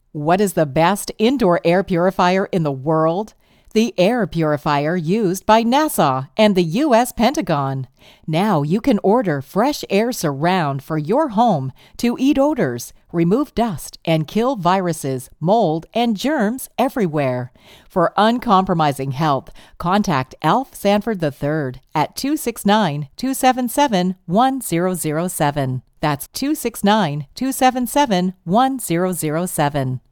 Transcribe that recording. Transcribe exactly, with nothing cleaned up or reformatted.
What is the best indoor air purifier in the world? The air purifier used by NASA and the U S Pentagon. Now you can order Fresh Air Surround for your home to eat odors, remove dust, and kill viruses, mold, and germs everywhere. For uncompromising health, contact Alf Sanford the third at two six nine, two seven seven, one zero zero seven. That's two six nine, two seven seven, one zero zero seven.